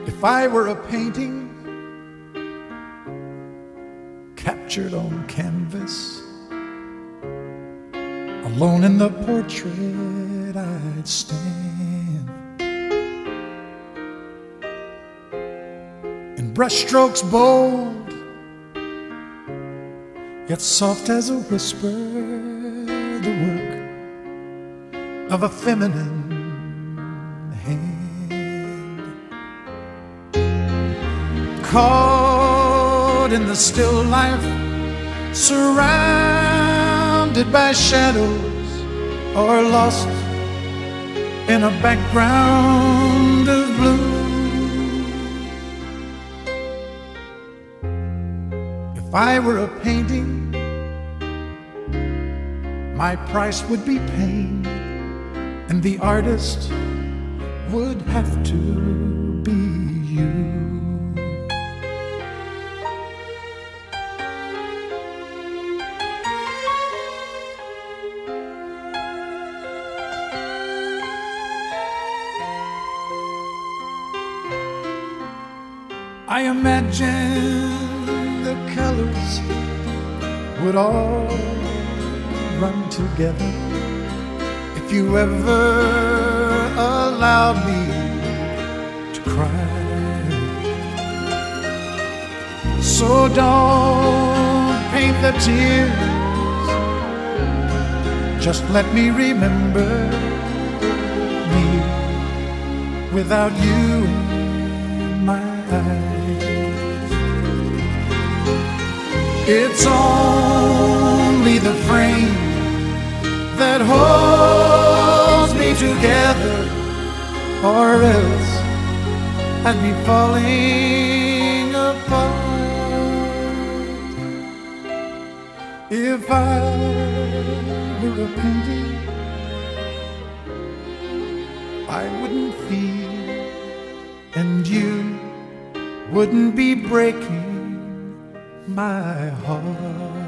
If I were a painting captured on canvas, alone in the portrait I'd stand, in brushstrokes bold, yet soft as a whisper, the work of a feminine hand. Caught in the still life, surrounded by shadows, or lost in a background of blue. If I were a painting, my price would be pain, and the artist would have to be you. I imagine the colors would all run together if you ever allowed me to cry. So don't paint the tears, just let me remember me without you in my eyes. It's only the frame that holds me together, or else I'd be falling apart. If I were a painting, I wouldn't feel, and you wouldn't be breaking my heart.